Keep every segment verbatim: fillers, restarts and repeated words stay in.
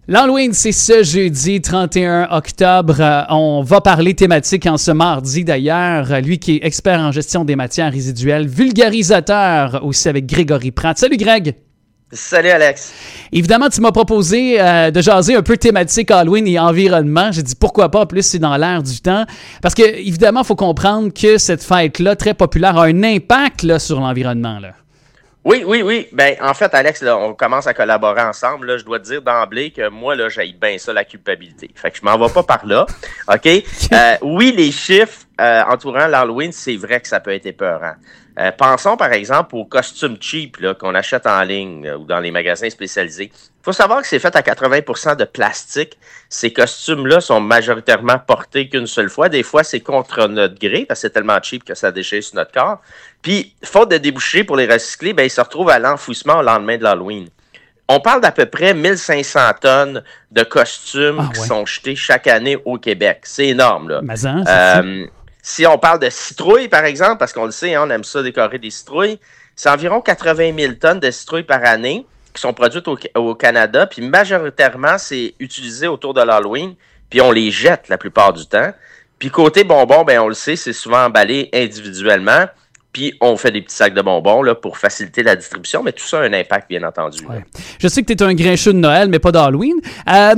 L'Halloween, c'est ce jeudi trente et un octobre. Euh, on va parler thématique en ce mardi d'ailleurs. Euh, Lui qui est expert en gestion des matières résiduelles, vulgarisateur aussi avec Grégory Pratt. Salut Greg! Salut Alex! Évidemment, tu m'as proposé euh, de jaser un peu thématique Halloween et environnement. J'ai dit pourquoi pas, en plus c'est dans l'air du temps. Parce que évidemment, il faut comprendre que cette fête-là, très populaire, a un impact là, sur l'environnement. Là. Oui, oui, oui. Ben, en fait, Alex, là, on commence à collaborer ensemble. Là, je dois te dire d'emblée que moi, là, j'haïs bien ça, la culpabilité. Fait que je m'en vais pas par là. OK? Euh, oui, les chiffres euh, entourant l'Halloween, c'est vrai que ça peut être épeurant. Euh, pensons, par exemple, aux costumes cheap là, qu'on achète en ligne là, ou dans les magasins spécialisés. Il faut savoir que c'est fait à quatre-vingts pour cent de plastique. Ces costumes-là sont majoritairement portés qu'une seule fois. Des fois, c'est contre notre gré, parce que c'est tellement cheap que ça déchire sur notre corps. Puis, faute de débouchés pour les recycler, ben, ils se retrouvent à l'enfouissement au lendemain de l'Halloween. On parle d'à peu près mille cinq cents tonnes de costumes ah, qui ouais. sont jetés chaque année au Québec. C'est énorme, là. Mais hein, euh, si on parle de citrouilles, par exemple, parce qu'on le sait, hein, on aime ça décorer des citrouilles, c'est environ quatre-vingt mille tonnes de citrouilles par année qui sont produites au, au Canada, puis majoritairement, c'est utilisé autour de l'Halloween, puis on les jette la plupart du temps. Puis côté bonbons, ben on le sait, c'est souvent emballé individuellement, puis on fait des petits sacs de bonbons là, pour faciliter la distribution, mais tout ça a un impact, bien entendu. Ouais. Je sais que tu es un grincheux de Noël, mais pas d'Halloween. Euh...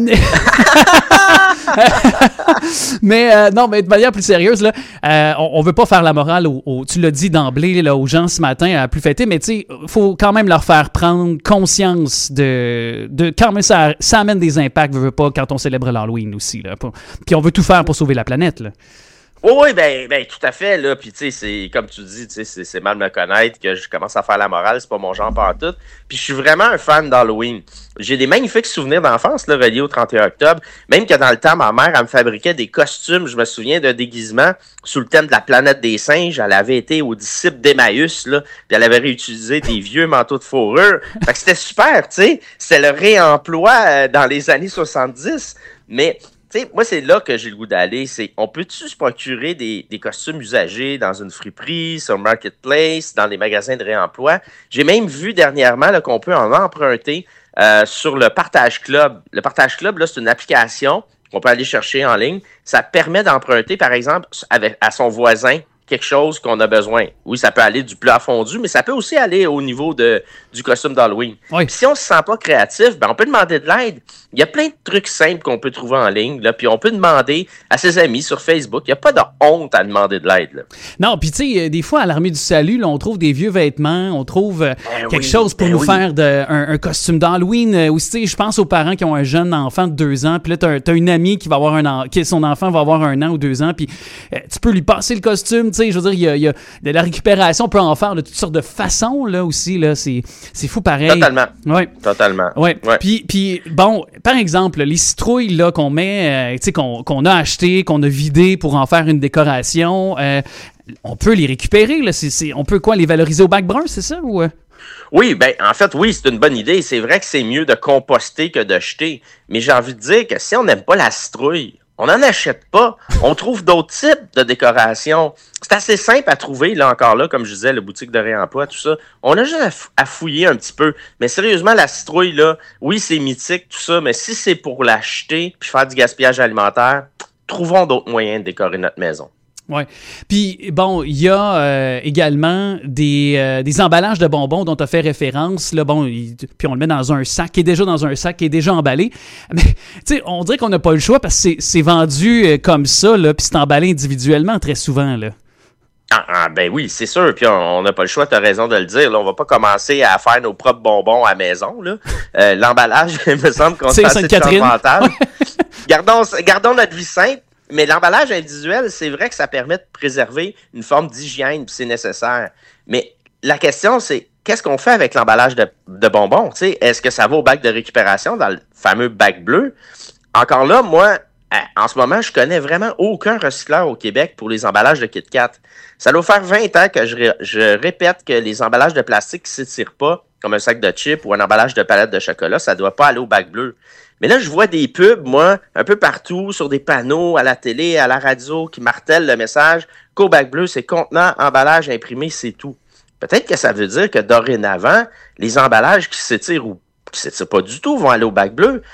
mais euh, non, mais de manière plus sérieuse, là, euh, on, on veut pas faire la morale, au, au, tu l'as dit d'emblée là, aux gens ce matin à plus fêter, mais tu sais, il faut quand même leur faire prendre conscience de, de quand même ça, ça amène des impacts, veut, veut pas, quand on célèbre l'Halloween aussi. Là, pour, puis on veut tout faire pour sauver la planète. Là. Oui, oui, ben, ben, tout à fait, là. Puis, tu sais, c'est, comme tu dis, tu sais, c'est, c'est mal me connaître que je commence à faire la morale, c'est pas mon genre partout. Puis, je suis vraiment un fan d'Halloween. J'ai des magnifiques souvenirs d'enfance, là, reliés au trente et un octobre. Même que dans le temps, ma mère, elle me fabriquait des costumes, je me souviens d'un déguisement sous le thème de la planète des singes. Elle avait été aux disciples d'Emmaüs, là. Puis, elle avait réutilisé des vieux manteaux de fourrure. Fait que c'était super, tu sais. C'était le réemploi euh, dans les années soixante-dix. Mais, tu sais, moi, c'est là que j'ai le goût d'aller. C'est, on peut-tu se procurer des, des costumes usagés dans une friperie, sur Marketplace, dans les magasins de réemploi? J'ai même vu dernièrement là, qu'on peut en emprunter euh, sur le Partage Club. Le Partage Club, là, c'est une application qu'on peut aller chercher en ligne. Ça permet d'emprunter, par exemple, avec, à son voisin, quelque chose qu'on a besoin. Oui, ça peut aller du plat fondu, mais ça peut aussi aller au niveau de, du costume d'Halloween. Oui. Si on se sent pas créatif, ben on peut demander de l'aide. Il y a plein de trucs simples qu'on peut trouver en ligne, là, puis on peut demander à ses amis sur Facebook. Il n'y a pas de honte à demander de l'aide. Là. Non, puis tu sais, des fois, à l'Armée du Salut, là, on trouve des vieux vêtements, on trouve euh, ben quelque oui, chose pour ben nous oui. faire de, un, un costume d'Halloween. Euh, aussi, tu sais, je pense aux parents qui ont un jeune enfant de deux ans, puis là, t'as, t'as une amie qui va avoir un an, qui son enfant va avoir un an ou deux ans, puis euh, tu peux lui passer le costume, tu sais, je veux dire, il y a, il y a de la récupération, on peut en faire de toutes sortes de façons, là, aussi, là, c'est, c'est fou pareil. Totalement. Ouais. Totalement. Ouais. ouais. Puis, puis, bon, par exemple, les citrouilles, là, qu'on met, euh, tu sais, qu'on, qu'on a acheté, qu'on a vidé pour en faire une décoration, euh, on peut les récupérer, là, c'est, c'est, on peut quoi, les valoriser au bac brun, c'est ça, ou... Oui, ben en fait, oui, c'est une bonne idée. C'est vrai que c'est mieux de composter que de jeter, mais j'ai envie de dire que si on n'aime pas la citrouille, on n'en achète pas. On trouve d'autres types de décorations. C'est assez simple à trouver, là encore là, comme je disais, le boutique de réemploi, tout ça. On a juste à fouiller un petit peu. Mais sérieusement, la citrouille, là, oui, c'est mythique, tout ça, mais si c'est pour l'acheter puis faire du gaspillage alimentaire, trouvons d'autres moyens de décorer notre maison. Oui. Puis, bon, il y a euh, également des, euh, des emballages de bonbons dont tu as fait référence. Là, bon, il, puis on le met dans un sac, qui est déjà dans un sac, qui est déjà emballé. Mais, tu sais, on dirait qu'on n'a pas le choix parce que c'est, c'est vendu euh, comme ça, là, puis c'est emballé individuellement très souvent, là. Ah, ah, ben oui, c'est sûr. Puis on n'a pas le choix, tu as raison de le dire. Là, on va pas commencer à faire nos propres bonbons à la maison. Là. Euh, l'emballage, il me semble qu'on se fait assez de charge mentale. gardons, gardons notre vie simple. Mais l'emballage individuel, c'est vrai que ça permet de préserver une forme d'hygiène, puis c'est nécessaire. Mais la question, c'est qu'est-ce qu'on fait avec l'emballage de, de bonbons? T'sais, est-ce que ça va au bac de récupération, dans le fameux bac bleu? Encore là, moi, en ce moment, je connais vraiment aucun recycleur au Québec pour les emballages de Kit Kat. Ça doit faire vingt ans que je, ré, je répète que les emballages de plastique qui ne s'étirent pas, comme un sac de chips ou un emballage de palette de chocolat, ça ne doit pas aller au bac bleu. Mais là, je vois des pubs, moi, un peu partout, sur des panneaux, à la télé, à la radio, qui martèlent le message qu'au bac bleu, c'est contenant, emballage imprimé, c'est tout. Peut-être que ça veut dire que dorénavant, les emballages qui s'étirent ou qui ne s'étirent pas du tout vont aller au bac bleu.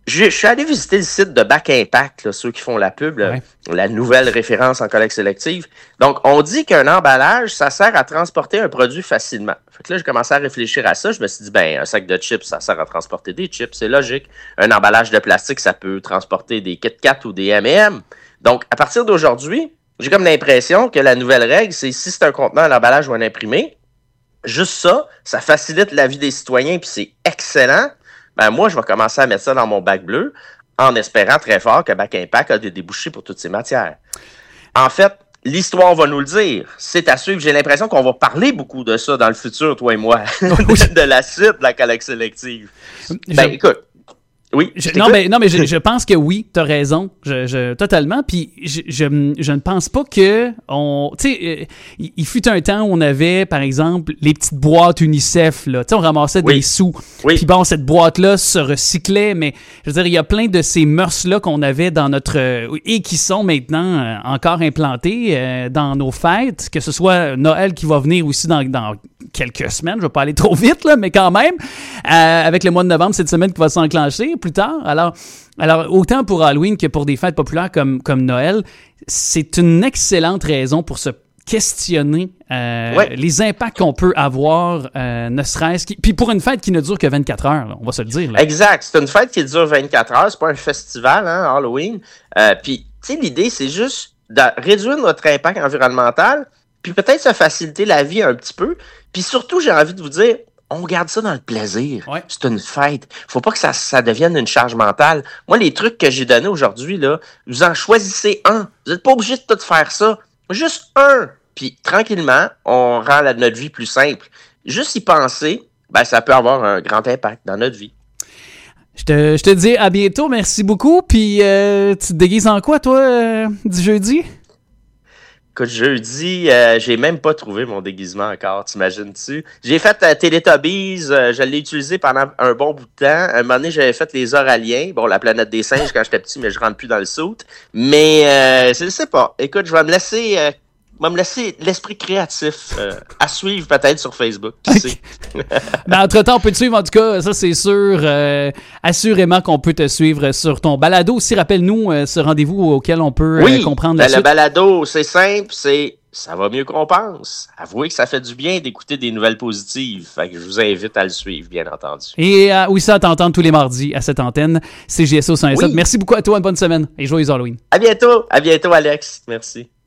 Je, je suis allé visiter le site de Back Impact, là, ceux qui font la pub, là, ouais. la nouvelle référence en collecte sélective. Donc, on dit qu'un emballage, ça sert à transporter un produit facilement. Fait que là, j'ai commencé à réfléchir à ça. Je me suis dit, ben, un sac de chips, ça sert à transporter des chips, c'est logique. Un emballage de plastique, ça peut transporter des Kit Kat ou des M and M. Donc, à partir d'aujourd'hui, j'ai comme l'impression que la nouvelle règle, c'est si c'est un contenant, un emballage ou un imprimé, juste ça, ça facilite la vie des citoyens, puis c'est excellent. Ben moi, je vais commencer à mettre ça dans mon bac bleu en espérant très fort que Back Impact a des débouchés pour toutes ces matières. En fait, l'histoire va nous le dire. C'est à suivre. J'ai l'impression qu'on va parler beaucoup de ça dans le futur, toi et moi, de, de la suite de la collecte sélective. Ben, je... écoute. Oui. Je, non, mais, non, mais je, je pense que oui, t'as raison. Je, je, totalement. Puis je, je, je ne pense pas que on. Tu sais, il, il fut un temps où on avait, par exemple, les petites boîtes UNICEF, là. Tu sais, on ramassait oui. des sous. Oui. Puis bon, cette boîte-là se recyclait, mais je veux dire, il y a plein de ces mœurs-là qu'on avait dans notre. Et qui sont maintenant euh, encore implantées euh, dans nos fêtes, que ce soit Noël qui va venir aussi dans, dans quelques semaines. Je vais pas aller trop vite, là, mais quand même. Euh, avec le mois de novembre, cette semaine qui va s'enclencher plus tard. Alors, alors, autant pour Halloween que pour des fêtes populaires comme, comme Noël, c'est une excellente raison pour se questionner euh, ouais. les impacts qu'on peut avoir, euh, ne serait-ce que... Puis pour une fête qui ne dure que vingt-quatre heures, là, on va se le dire. Là. Exact. C'est une fête qui dure vingt-quatre heures. C'est pas un festival, hein, Halloween. Euh, puis, tu sais, l'idée, c'est juste de réduire notre impact environnemental, puis peut-être se faciliter la vie un petit peu. Puis surtout, j'ai envie de vous dire, on garde ça dans le plaisir. Ouais. C'est une fête. Faut pas que ça, ça devienne une charge mentale. Moi, les trucs que j'ai donnés aujourd'hui, là, vous en choisissez un. Vous n'êtes pas obligé de tout faire ça. Juste un. Puis, tranquillement, on rend la, notre vie plus simple. Juste y penser, ben, ça peut avoir un grand impact dans notre vie. Je te, je te dis à bientôt. Merci beaucoup. Puis, euh, tu te déguises en quoi, toi, euh, du jeudi? Écoute, jeudi, euh, j'ai même pas trouvé mon déguisement encore, t'imagines-tu? J'ai fait euh, Teletubbies, euh, je l'ai utilisé pendant un bon bout de temps. À un moment donné, j'avais fait les Oraliens, bon, la planète des singes quand j'étais petit, mais je rentre plus dans le suit. Mais euh, je sais pas. Écoute, je vais me laisser... Euh, Je vais me laisser l'esprit créatif euh, à suivre peut-être sur Facebook. Qui okay. sait? Mais entre-temps, on peut te suivre, en tout cas, ça c'est sûr. Euh, assurément qu'on peut te suivre sur ton balado. Aussi, rappelle-nous euh, ce rendez-vous auquel on peut oui, euh, comprendre ben la suite. Le balado, c'est simple, c'est ça va mieux qu'on pense. Avouez que ça fait du bien d'écouter des nouvelles positives. Fait que je vous invite à le suivre, bien entendu. Et euh, oui, ça, t'entendre tous les mardis à cette antenne. C G S O cent sept. Oui. Merci beaucoup à toi, une bonne semaine et joyeux Halloween. À bientôt. À bientôt, Alex. Merci.